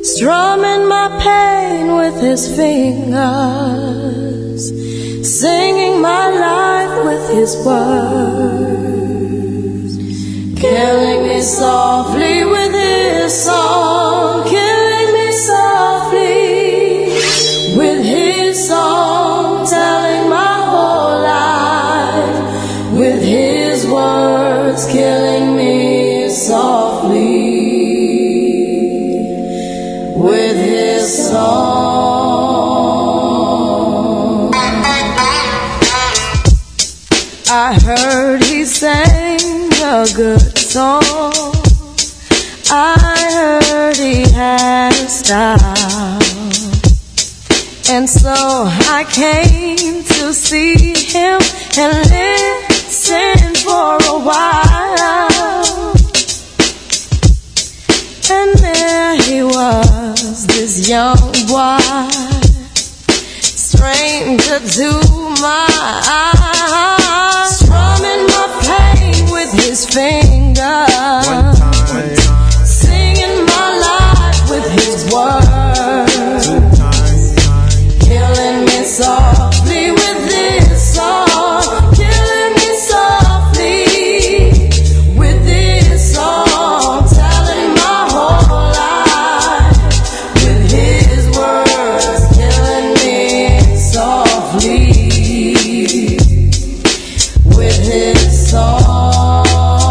strumming my pain with his fingers, singing my life with his words, killing me softly with his song, killing me softly with his song, telling my whole life with his words, killing me softly with his song. I heard he sang a good song, I heard he had a style, and so I came to see him and listen for a while. And there he was, this young boy, stranger to my eyes, strumming my pain with his fingers, singing my life with his words, killing me softly with his song, killing me softly with his song, telling my whole life with his words, killing me softly with his song.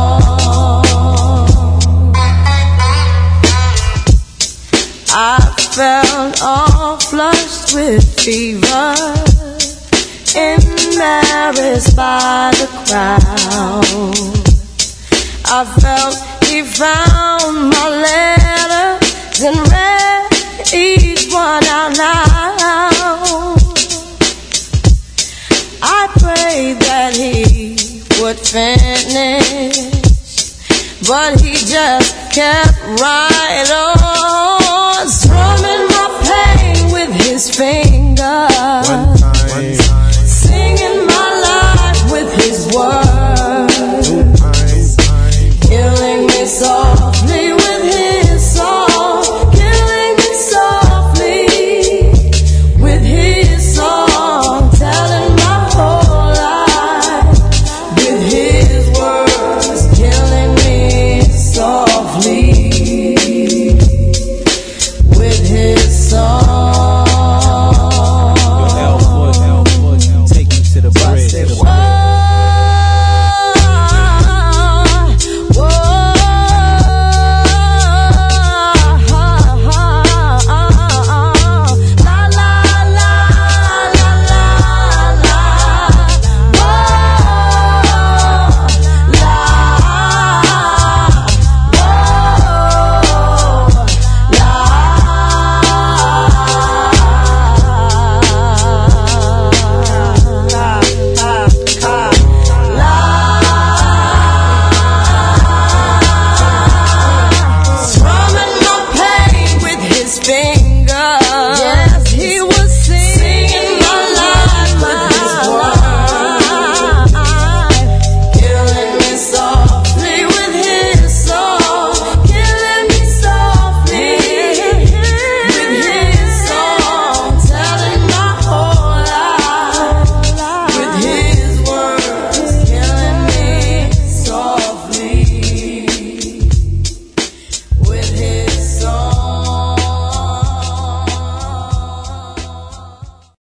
I felt all flushed with fever, embarrassed by the crowd. I felt he found my letters and read each one out loud. I prayed that he would finish, but he just kept right on.